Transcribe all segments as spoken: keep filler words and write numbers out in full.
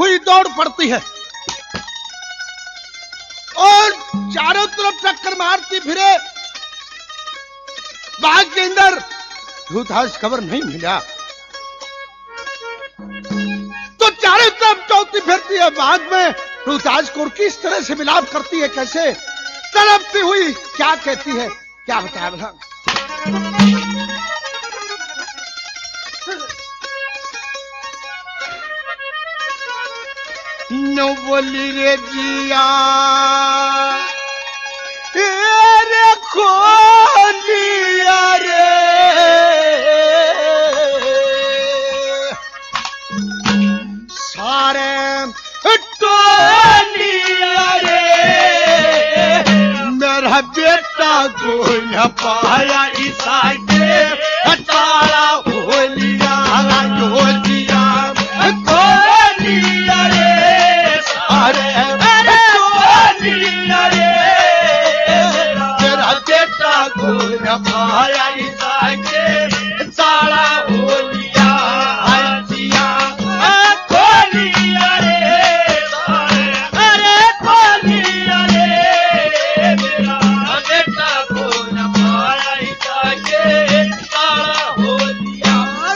हुई दौड़ पड़ती है और चारों तरफ टक्कर मारती फिरे। बाग के अंदर दूतास खबर नहीं मिला तो चारों तरफ चौथी फिरती है। बाग में दूतास को किस तरह से मिलाप करती है, कैसे तड़पती हुई क्या कहती है, क्या बताया भला। नो बोली रे जिया रे खोलिया रे सारे टोलिया रे मेरा बेटा को न पाया ईसा के तारा होलिया होलिया खोलिया रे सारे टोलिया रे मेरा बेटा को न पाया ईसा के तारा होलिया जिया खोलिया रे सारे अरे खोलिया रे मेरा बेटा को न पाया ईसा के तारा होलिया।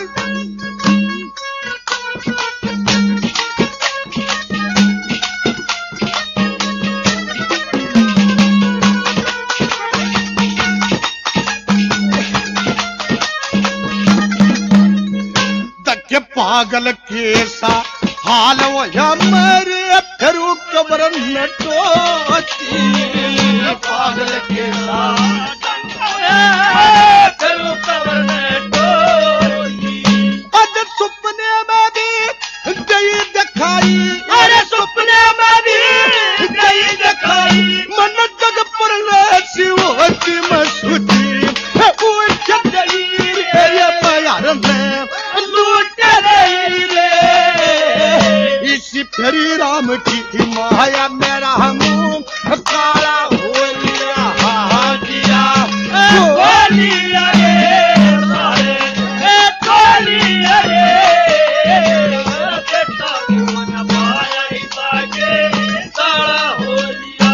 के पागल केसा हाल वया मरे फिरू कबर नटोती पागल केसा फिरू कबर नटोती। अज सुपने में भी गई दिखाई, अरे सुपने में भी गई दिखाई मन जग पर शिवती मसूती उठ गई रे प्यार में लूट रही रे इसी फेरी राम की माया मेरा मुंह काला होलिया हाजिया होलिया रे सारे होलिया रे बेटा को न पाया ईसा के तारा होलिया।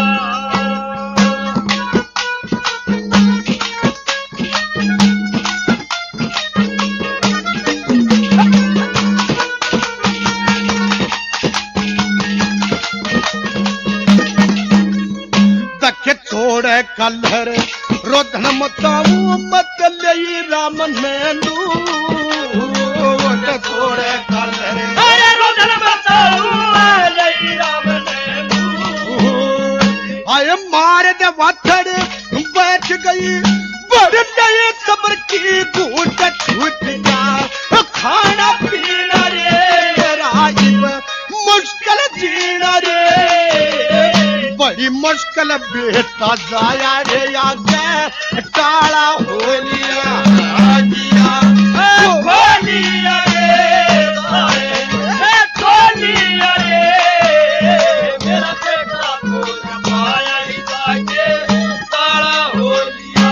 के छोड़े कलर रोधन मताऊ मत ले राम नैनू छोड़े कलर अरे रोधन मताऊ ले राम नैनू आय मार दे वाथड़ बैठ गई बढ़ गई सबर की घूट छूट जा खाना पीना रे राजीव मुश्किल जीना रे बड़ी मुश्किल बेटा जाया रे आगे टाला होलिया जिया होलिया रे सारे होलिया रे मेरा बेटा को न पाया ईसा के तारा होलिया।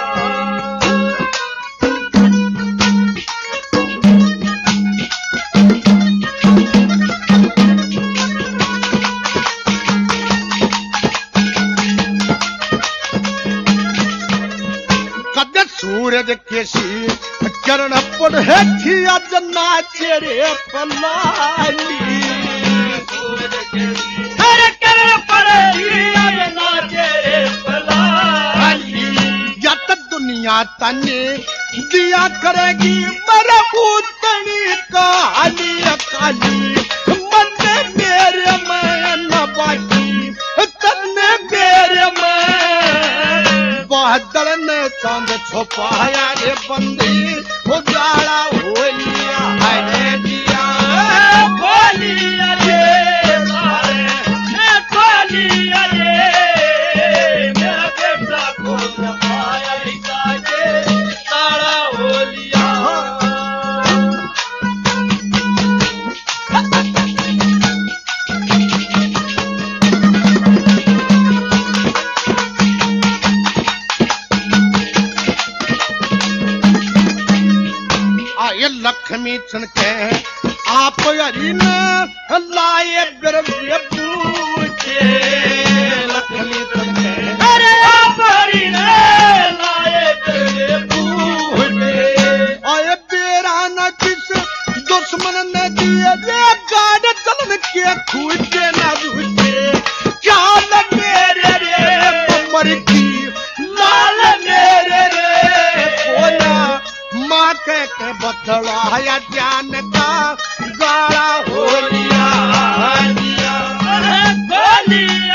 सूरज केसी चरण पर है थिया जना चेरे पलाली सूरज केसी अरे चरण पर थिया जना चेरे पलाली जत दुनिया तने दिया करेगी मेरा उतनी काली काली मन मेरे में न बाकी तन्ने मेरे में बहादुर ने चांद छुपाया रे बंदी उजाला होलिया है जिया होलिया रे सारे होलिया रे मेरा बेटा को न पाया ईसा के तारा होलिया। लक्ष्मी चुनके आप हरी ने लाए बिरजे पूछे लक्ष्मी तके अरे आप हरी ने लाए बिरजे पूछे आए बेरा न किस दुश्मन ने दिए रे गाड़ चलन के खूटे न रूठे क्या मेरे रे मर की लाल मेरे रे बोला माँ के के बदला या जान का गाड़ा हो लिया अरे गोली